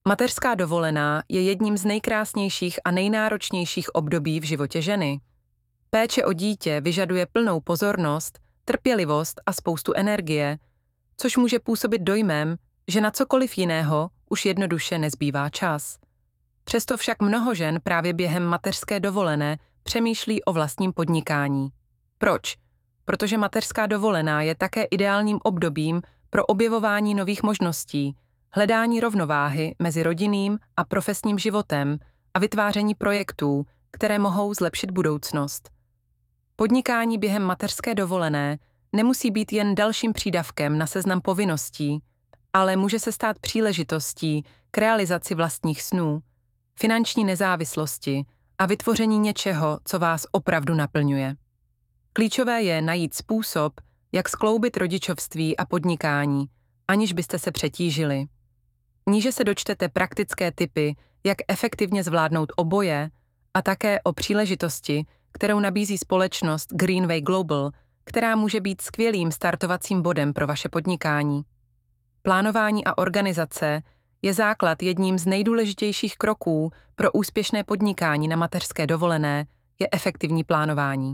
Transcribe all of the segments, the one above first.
Mateřská dovolená je jedním z nejkrásnějších a nejnáročnějších období v životě ženy. Péče o dítě vyžaduje plnou pozornost, trpělivost a spoustu energie, což může působit dojmem, že na cokoliv jiného už jednoduše nezbývá čas. Přesto však mnoho žen právě během mateřské dovolené přemýšlí o vlastním podnikání. Proč? Protože mateřská dovolená je také ideálním obdobím pro objevování nových možností, hledání rovnováhy mezi rodinným a profesním životem a vytváření projektů, které mohou zlepšit budoucnost. Podnikání během mateřské dovolené nemusí být jen dalším přídavkem na seznam povinností, ale může se stát příležitostí k realizaci vlastních snů, finanční nezávislosti a vytvoření něčeho, co vás opravdu naplňuje. Klíčové je najít způsob, jak skloubit rodičovství a podnikání, aniž byste se přetížili. Níže se dočtete praktické tipy, jak efektivně zvládnout oboje a také o příležitosti, kterou nabízí společnost Greenway Global, která může být skvělým startovacím bodem pro vaše podnikání. Plánování a organizace je základ jedním z nejdůležitějších kroků pro úspěšné podnikání na mateřské dovolené je efektivní plánování.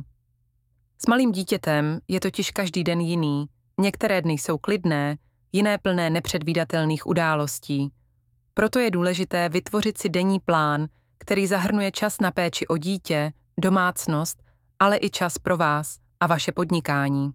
S malým dítětem je totiž každý den jiný, některé dny jsou klidné, jiné plné nepředvídatelných událostí. Proto je důležité vytvořit si denní plán, který zahrnuje čas na péči o dítě, domácnost, ale i čas pro vás a vaše podnikání.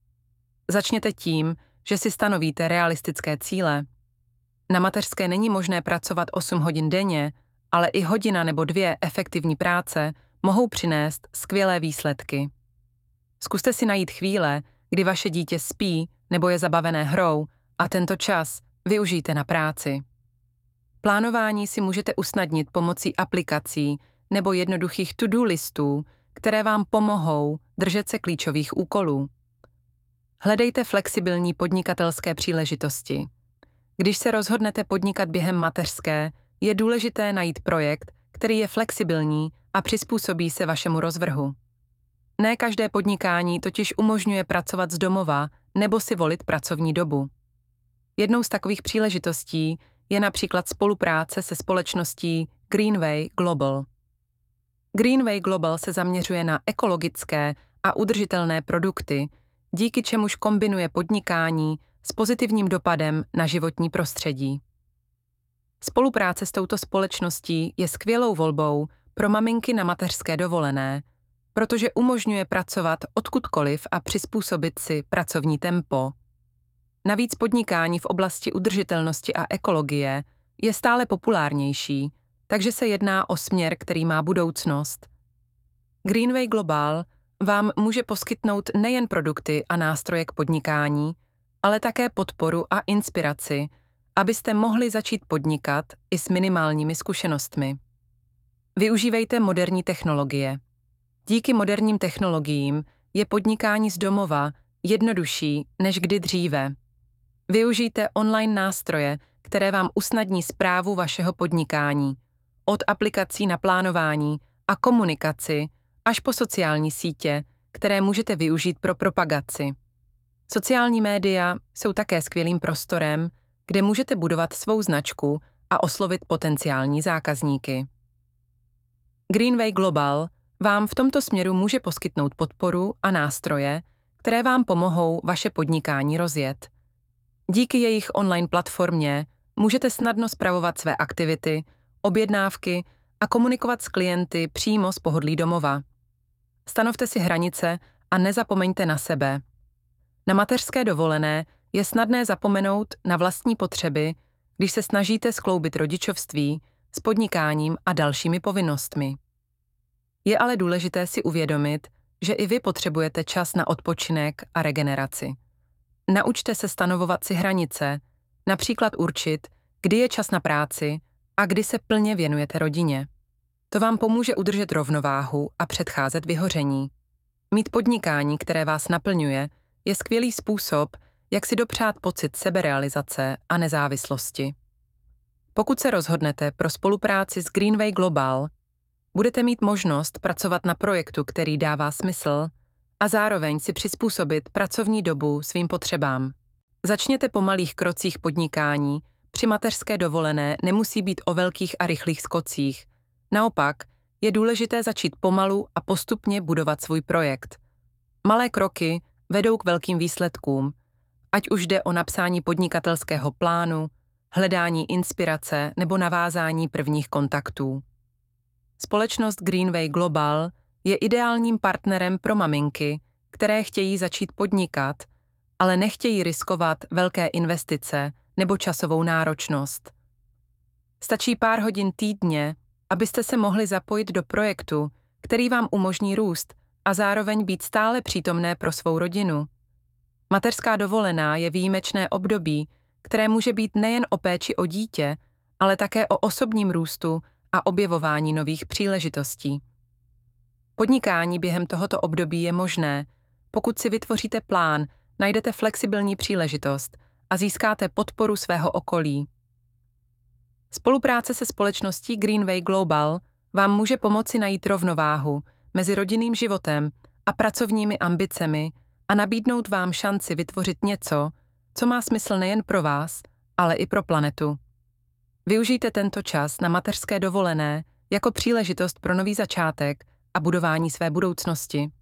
Začněte tím, že si stanovíte realistické cíle. Na mateřské není možné pracovat 8 hodin denně, ale i hodina nebo 2 efektivní práce mohou přinést skvělé výsledky. Zkuste si najít chvíle, kdy vaše dítě spí nebo je zabavené hrou a tento čas využijte na práci. Plánování si můžete usnadnit pomocí aplikací nebo jednoduchých to-do listů, které vám pomohou držet se klíčových úkolů. Hledejte flexibilní podnikatelské příležitosti. Když se rozhodnete podnikat během mateřské, je důležité najít projekt, který je flexibilní a přizpůsobí se vašemu rozvrhu. Ne každé podnikání totiž umožňuje pracovat z domova nebo si volit pracovní dobu. Jednou z takových příležitostí je například spolupráce se společností Greenway Global. Greenway Global se zaměřuje na ekologické a udržitelné produkty, díky čemuž kombinuje podnikání s pozitivním dopadem na životní prostředí. Spolupráce s touto společností je skvělou volbou pro maminky na mateřské dovolené, protože umožňuje pracovat odkudkoliv a přizpůsobit si pracovní tempo. Navíc podnikání v oblasti udržitelnosti a ekologie je stále populárnější, takže se jedná o směr, který má budoucnost. Greenway Global vám může poskytnout nejen produkty a nástroje k podnikání, ale také podporu a inspiraci, abyste mohli začít podnikat i s minimálními zkušenostmi. Využívejte moderní technologie. Díky moderním technologiím je podnikání z domova jednodušší než kdy dříve. Využijte online nástroje, které vám usnadní správu vašeho podnikání, od aplikací na plánování a komunikaci až po sociální sítě, které můžete využít pro propagaci. Sociální média jsou také skvělým prostorem, kde můžete budovat svou značku a oslovit potenciální zákazníky. Greenway Global vám v tomto směru může poskytnout podporu a nástroje, které vám pomohou vaše podnikání rozjet. Díky jejich online platformě můžete snadno spravovat své aktivity, objednávky a komunikovat s klienty přímo z pohodlí domova. Stanovte si hranice a nezapomeňte na sebe. Na mateřské dovolené je snadné zapomenout na vlastní potřeby, když se snažíte skloubit rodičovství s podnikáním a dalšími povinnostmi. Je ale důležité si uvědomit, že i vy potřebujete čas na odpočinek a regeneraci. Naučte se stanovovat si hranice, například určit, kdy je čas na práci a kdy se plně věnujete rodině. To vám pomůže udržet rovnováhu a předcházet vyhoření. Mít podnikání, které vás naplňuje, je skvělý způsob, jak si dopřát pocit seberealizace a nezávislosti. Pokud se rozhodnete pro spolupráci s Greenway Global, budete mít možnost pracovat na projektu, který dává smysl, a zároveň si přizpůsobit pracovní dobu svým potřebám. Začněte po malých krocích podnikání, při mateřské dovolené nemusí být o velkých a rychlých skocích. Naopak, je důležité začít pomalu a postupně budovat svůj projekt. Malé kroky vedou k velkým výsledkům, ať už jde o napsání podnikatelského plánu, hledání inspirace nebo navázání prvních kontaktů. Společnost Greenway Global je ideálním partnerem pro maminky, které chtějí začít podnikat, ale nechtějí riskovat velké investice nebo časovou náročnost. Stačí pár hodin týdně, abyste se mohli zapojit do projektu, který vám umožní růst a zároveň být stále přítomné pro svou rodinu. Mateřská dovolená je výjimečné období, které může být nejen o péči o dítě, ale také o osobním růstu a objevování nových příležitostí. Podnikání během tohoto období je možné, pokud si vytvoříte plán, najdete flexibilní příležitost a získáte podporu svého okolí. Spolupráce se společností Greenway Global vám může pomoci najít rovnováhu mezi rodinným životem a pracovními ambicemi a nabídnout vám šanci vytvořit něco, co má smysl nejen pro vás, ale i pro planetu. Využijte tento čas na mateřské dovolené jako příležitost pro nový začátek a budování své budoucnosti.